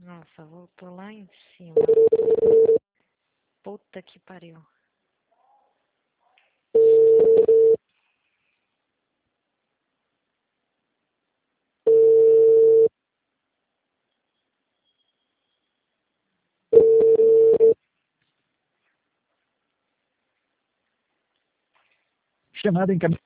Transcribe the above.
Nossa, voltou lá em cima. Puta que pariu. Chamada encaminhada.